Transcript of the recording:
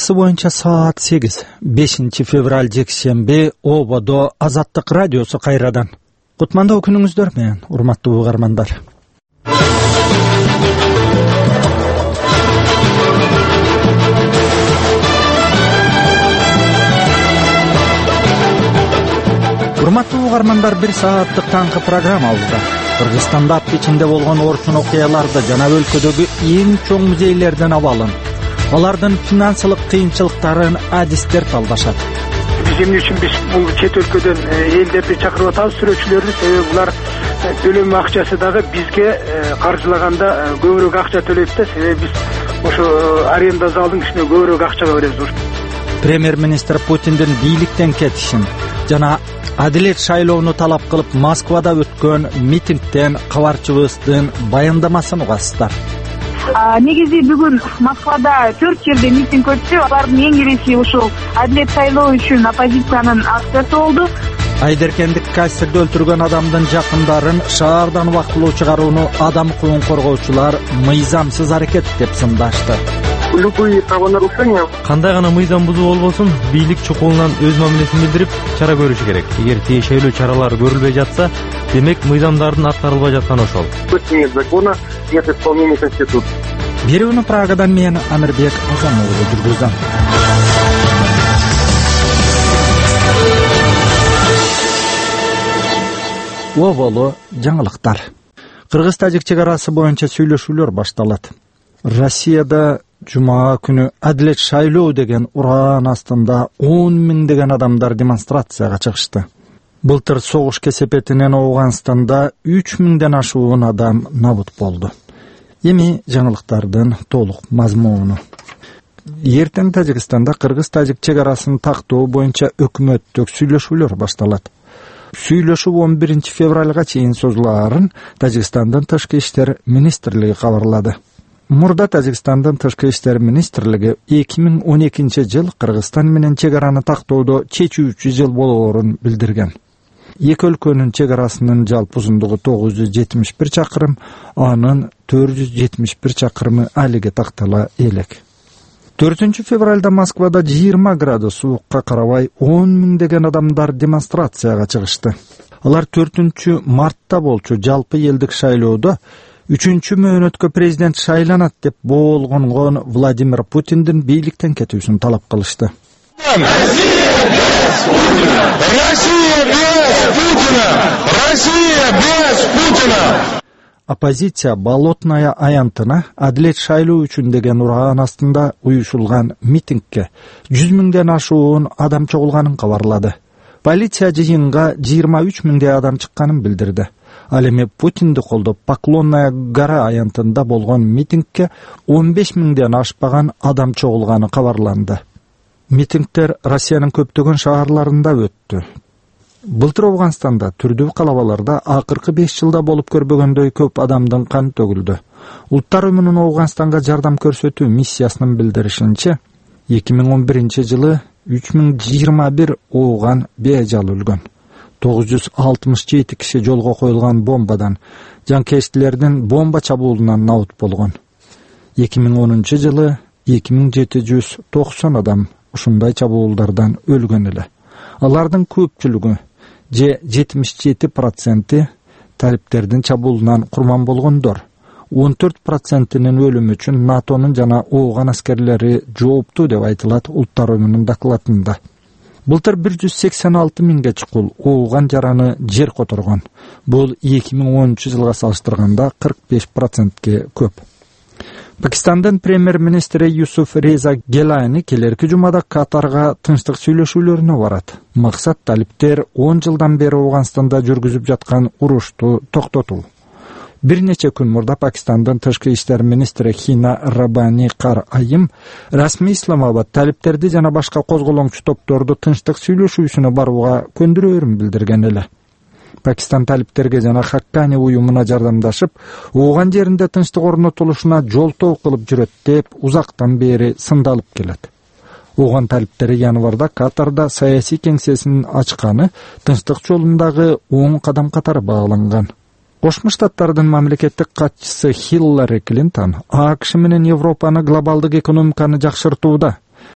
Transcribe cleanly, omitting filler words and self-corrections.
картасы боюнча саат 8, 5 февраль жекшемби Ободо Азаттык радиосу кайрадан. Кутмандуу күнүңүздөр менен, урматтуу угармандар. Урматтуу угармандар, бир сааттык таңкы программабызда Кыргызстанда ап ичинде болгон орчун окуяларды жана өлкөдөгү эң чоң музейлерден абалын, алардын финансылык кыйынчылыктарын адистер талдашат. Эмне үчүн биз бул чет өлкөдөн элдерди чакырып атабыз, сүрөтчүлөрдү? Себеби булар төлөм акчасы дагы бизге каржылаганда көбүрөөк акча төлөйт да. Себеби биз ошо аренда залдын үстүнө көбүрөөк акчага беребиз. Премьер-министр Путиндин бийликтен кетишин жана адилет шайлоону талап кылып Москвада өткөн митингден кабарчыбыздын баяндамасын угасыздар. Негизи бүгүн Москвада 4 жерде митинг өттү. Алардын эң кирүүсү ушул адилет шайлоо үчүн оппозициянын акциясы болду. Айдеркендик касирде өлтүргөн адамдын жакындарын шаардан убактылуу чыгарууну адам укугун коргоочулар мыйзамсыз аракет деп сындашты. Любые правонарушения. Кандай гана мыйзам бузуу болбосун, бийлик чукулунан өз мамилесин билдирип, чара көрүшү керек. Эгер тиешелүү чаралар көрүлбөй жатса, демек мыйзамдардын аткарылбай жатканы ошол. Нет закона, нет исполнения Конституции. Берүүнү Прагадан мен Амирбек Азамову жүргүзөм. Оболу жаңылыктар. Кыргыз-тажик чек арасы боюнча сүйлөшүүлөр башталат. Россияда жума күнү адилет шайлоо деген ураан астында 10 миңдеген адамдар демонстрацияга чыгышты. Былтыр согуш кесепетинен Ооганстанда 3 миңден ашуун адам набут болду. Эми жаңылыктардын толук мазмуну. Эртең Тажикстанда Кыргыз-тажик чек арасын тактоо боюнча өкмөттүк сүйлөшүүлөр башталат. Сүйлөшүү 11 февралга чейин созулаарын Тажикстандын тышкы иштер министрлиги кабарлады. Мурда Тажикстандын тышкы иштер министрлиги 2012 жыл Кыргызстан менен чек араны тактоодо чечүүчү жыл болоорун билдирген. Эки өлкөнүн чек арасынын жалпы узундугу 971 чакырым, анын 471 чакырымы алиге тактала элек. 4 февралда Москвада 20 градус суукка карабай 10 миңдеген адамдар демонстрацияга чыгышты. Алар 4 мартта болчу жалпы элдик шайлоодо 3 мөөнөткө президент шайланат деп болгонгон Владимир Путиндин бийликтен кетүүсүн талап кылышты. Оппозиция Болотная аянтына адилет шайлоо үчүн деген ураан астында уюшулган митингге 100 миңден ашуун адам чогулганын кабарлады. Полиция жыйынга 23 миңдей адам чыкканын билдирди. Ал эми Путинди колдоп Поклонная гора аянтында болгон митингге 15 миңден ашпаган адам чогулганы кабарланды. Митингдер Россиянын көптөгөн шаарларында өттү. Былтыр Ооганстанда түрдүү калабаларда акыркы 5 жылда болуп көрбөгөндөй көп адамдын каны төгүлдү. Улуттар уюмунун Ооганстанга жардам көрсөтүү миссиясынын билдиришинче, 2011 жылы 3021 ооган бейжал өлгөн. 967 киши жолго коюлган бомбадан, жанкештилердин бомба чабуулунан набут болгон. 2010 жылы 2790 адам ушундай чабуулдардан өлгөн эле. Алардын көпчүлүгү, 77% талиптердин чабуулунан курман болгондор. 14%-нин өлүмү үчүн НАТОнун жана Ооган аскерлери жооптуу деп айтылат Улуттар уюмунун докладында. Былтыр 186 миңге чукул Ооган жараны жер которгон. Бул 2010 жылга салыштырганда 45%ге көп. Пакистандын премьер-министри Юсуф Реза Гелайни келерки жумада Катарга тынчтык сүйлөшүүлөрүнө барат. Максат талиптер 10 жылдан бери Ооганстанда жүргүзүп жаткан урушту токтотуу. Bir neçe күн мурда Пакистандын тышкы иштер министри Хина Рабани Кар Айым расмий Исламабад талиптерди жана башка козголоңчу топторду тынчтык сүйлөшүүсүнө барууга көндүрөөрүн билдирген эле. Пакистан талиптерге жана Хаккани уюмуна жардамдашып, Ооган жеринде тынчтык орнотулушуна жолтоо кылып жүрөт деп узактан бери сындалып келет. Ооган талиптери январда Катарда саясий кеңсесин ачканы тынчтык жолундагы оң кадам катары бааланган. Кошмо Штаттардын мамлекеттик катчысы Хиллари Клинтон АКШ менен Европаны глобалдык экономиканы жакшыртууда